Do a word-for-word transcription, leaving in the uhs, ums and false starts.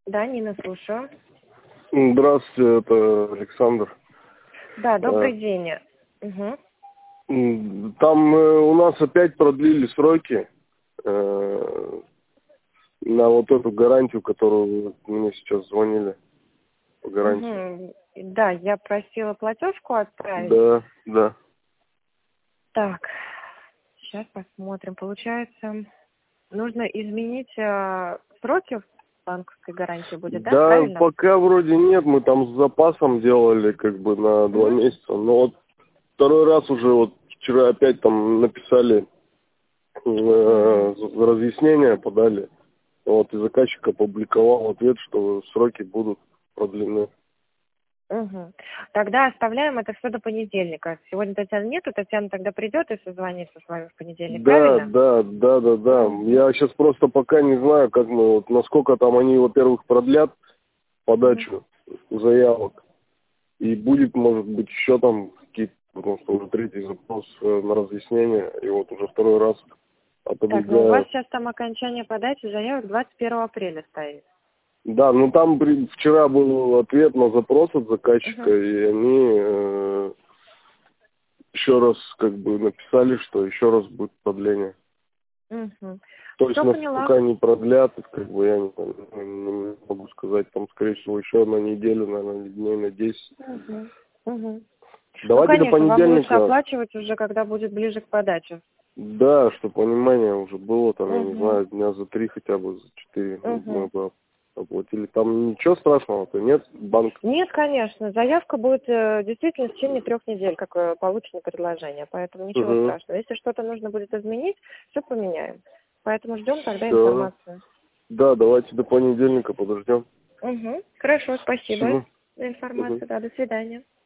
Да, Нина, слушаю. Здравствуйте, это Александр. Да, добрый Э, день. Угу. Там э, у нас опять продлили сроки э, на вот эту гарантию, которую вы мне сейчас звонили по гарантии. Угу. Да, я просила платежку отправить. Да, да. Так, сейчас посмотрим. Получается, нужно изменить э, сроки банковской гарантии будет, да, Да, правильно? пока вроде нет, мы там с запасом делали как бы на два Угу. месяца, но вот второй раз уже вот вчера опять там написали э, разъяснение, подали. Вот, и заказчик опубликовал ответ, что сроки будут продлены. Угу. Тогда оставляем это все до понедельника. Сегодня Татьяны нету, Татьяна тогда придет и созвонится с вами в понедельник, Да, правильно? да, да, да, да. Угу. Я сейчас просто пока не знаю, как мы, вот, насколько там они, во-первых, продлят Угу. подачу заявок. И будет, может быть, еще там какие-то, потому что уже третий запрос э, на разъяснение, и вот уже второй раз Так, ну у вас отодвигают. сейчас там окончание подачи заявок двадцать первого апреля стоит. Да, ну там при- вчера был ответ на запрос от заказчика, Угу. и они э, еще раз как бы написали, что еще раз будет продление. Угу. То есть Все нас поняла. пока не продлят, как бы я не, не могу сказать, там, скорее всего, еще на неделю, наверное, дней на десять. Угу. Угу. Ну, Давайте до конечно, вам лучше понедельника, оплачивать уже, когда будет ближе к подаче. да, чтобы понимание уже было, там, я не Угу. знаю, дня за три хотя бы, за четыре мы Угу. бы оплатили. Там ничего страшного-то нет, банк. Нет, конечно, заявка будет э, действительно в течение трех недель, как э, получено предложение, поэтому ничего Угу. страшного. Если что-то нужно будет изменить, все поменяем. Поэтому ждем тогда Все. информацию. Да, давайте до понедельника подождем. Угу. Хорошо, спасибо Спасибо. за Угу. информацию. Да, до свидания.